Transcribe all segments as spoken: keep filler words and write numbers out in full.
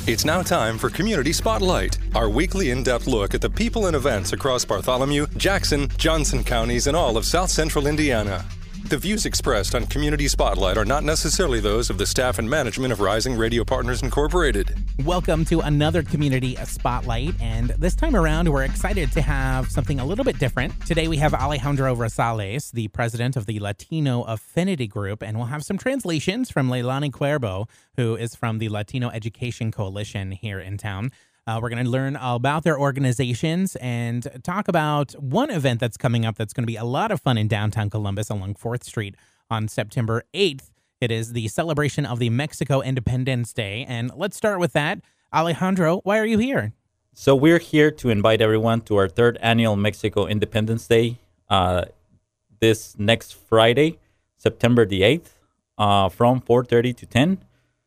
It's now time for Community Spotlight, our weekly in-depth look at the people and events across Bartholomew, Jackson, Johnson counties, and all of South Central Indiana. The views expressed on Community Spotlight are not necessarily those of the staff and management of Rising Radio Partners Incorporated. Welcome to another Community Spotlight, and this time around, we're excited to have something a little bit different. Today, we have Alejandro Rosales, the president of the Latino Affinity Group, and we'll have some translations from Leilani Cuervo, who is from the Latino Education Coalition here in town. Uh, we're going to learn about their organizations and talk about one event that's coming up that's going to be a lot of fun in downtown Columbus along fourth Street on September eighth. It is the celebration of the Mexico Independence Day. And let's start with that. Alejandro, why are you here? So we're here to invite everyone to our third annual Mexico Independence Day uh, this next Friday, September the eighth, uh, from four thirty to ten.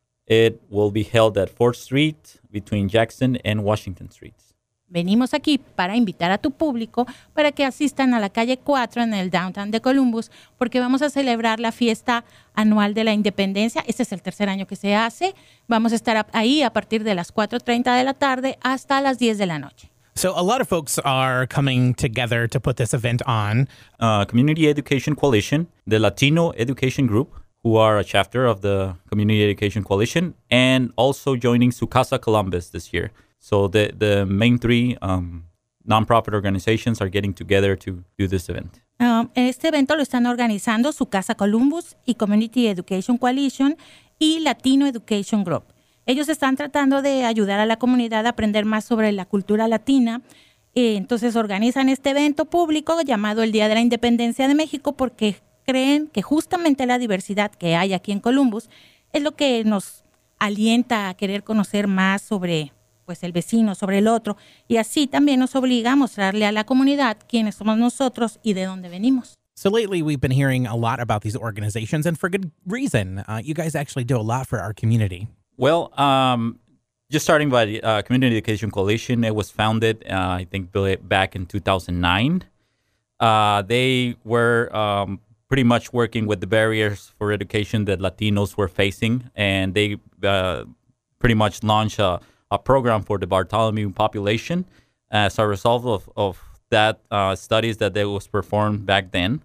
It will be held at fourth Street between Jackson and Washington Streets. Venimos aquí para invitar a tu público para que asistan a la calle cuatro en el downtown de Columbus, porque vamos a celebrar la fiesta anual de la independencia. Este es el tercer año que se hace. Vamos a estar ahí a partir de las cuatro treinta de la tarde hasta las diez de la noche. So a lot of folks are coming together to put this event on. Uh, Community Education Coalition, the Latino Education Group, who are a chapter of the Community Education Coalition, and also joining Su Casa Columbus this year. So the, the main three um, nonprofit organizations are getting together to do this event. Um, este evento lo están organizando Su Casa Columbus y Community Education Coalition y Latino Education Group. Ellos están tratando de ayudar a la comunidad a aprender más sobre la cultura latina. Eh, entonces organizan este evento público llamado el Día de la Independencia de México porque creen que justamente la diversidad que hay aquí en Columbus es lo que nos alienta a querer conocer más sobre pues, el vecino, sobre el otro, y así también nos obliga a mostrarle a la comunidad quiénes somos nosotros y de dónde venimos. So lately, we've been hearing a lot about these organizations, and for good reason. Uh, you guys actually do a lot for our community. Well, um, just starting by the uh, Community Education Coalition, it was founded, uh, I think, back in two thousand nine. Uh, they were um, pretty much working with the barriers for education that Latinos were facing. And they uh, pretty much launched a, a program for the Bartholomew population as a result of, of that uh, studies that they was performed back then.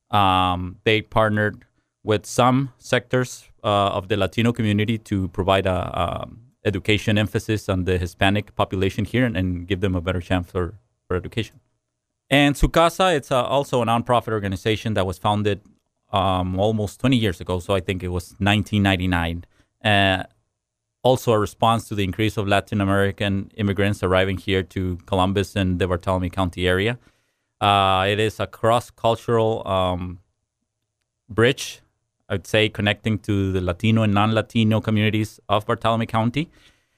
Um, they partnered with some sectors uh, of the Latino community to provide a, a education emphasis on the Hispanic population here and, and give them a better chance for, for education. And Su Casa, it's uh, also a nonprofit organization that was founded um, almost twenty years ago. So I think it was nineteen ninety-nine. Uh, also a response to the increase of Latin American immigrants arriving here to Columbus and the Bartholomew County area. Uh, it is a cross-cultural um, bridge, I would say, connecting to the Latino and non-Latino communities of Bartholomew County.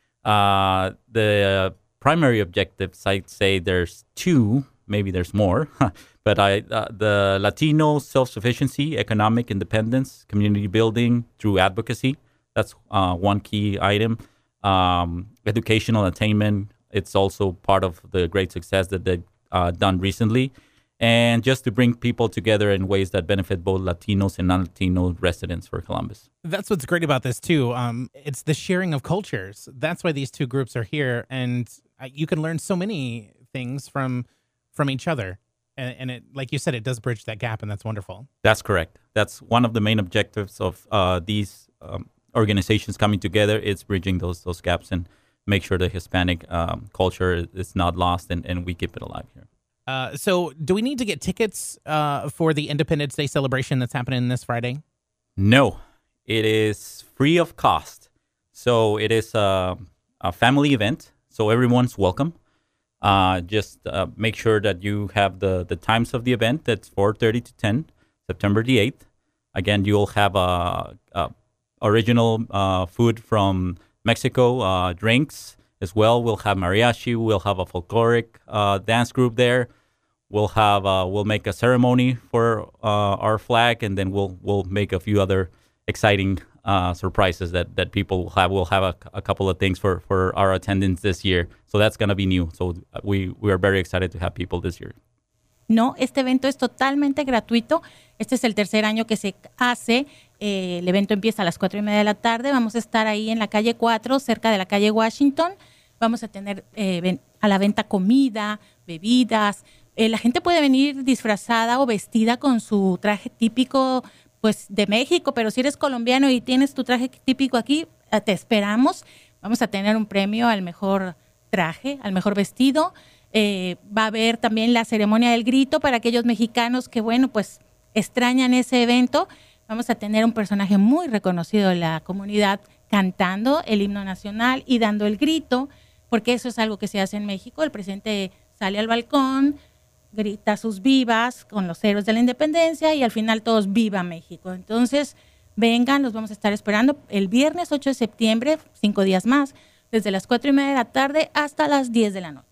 Uh, the primary objectives, I'd say there's two. Maybe there's more, but I, uh, the Latino self-sufficiency, economic independence, community building through advocacy. That's uh, one key item. Um, educational attainment. It's also part of the great success that they've uh, done recently. And just to bring people together in ways that benefit both Latinos and non-Latino residents for Columbus. That's what's great about this, too. Um, it's the sharing of cultures. That's why these two groups are here. And uh, you can learn so many things from from each other. And, and it, like you said, it does bridge that gap, and that's wonderful. That's correct. That's one of the main objectives of uh, these um, organizations coming together. It's bridging those those gaps and make sure the Hispanic um, culture is not lost and, and we keep it alive here. Uh, so do we need to get tickets uh, for the Independence Day celebration that's happening this Friday? No, it is free of cost. So it is a, a family event, so everyone's welcome. Uh, just uh, make sure that you have the, the times of the event. That's four thirty to ten, September the eighth. Again, you'll have a, a original uh, food from Mexico, uh, drinks as well. We'll have mariachi. We'll have a folkloric uh, dance group there. We'll have uh, we'll make a ceremony for uh, our flag, and then we'll we'll make a few other exciting uh, surprises that, that people will have. We'll have a, a couple of things for, for our attendance this year. So that's going to be new. So we, we are very excited to have people this year. No, este evento es totalmente gratuito. Este es el tercer año que se hace. Eh, el evento empieza a las cuatro y media de la tarde. Vamos a estar ahí en la calle cuatro, cerca de la calle Washington. Vamos a tener eh, a la venta comida, bebidas. Eh, la gente puede venir disfrazada o vestida con su traje típico pues, de México, pero si eres colombiano y tienes tu traje típico aquí, te esperamos. Vamos a tener un premio al mejor traje, al mejor vestido. Eh, va a haber también la ceremonia del grito para aquellos mexicanos que, bueno, pues extrañan ese evento. Vamos a tener un personaje muy reconocido de la comunidad cantando el himno nacional y dando el grito, porque eso es algo que se hace en México. El presidente sale al balcón, grita sus vivas con los héroes de la independencia y al final todos viva México. Entonces, vengan, los vamos a estar esperando el viernes ocho de septiembre, cinco días más, desde las cuatro y media de la tarde hasta las diez de la noche.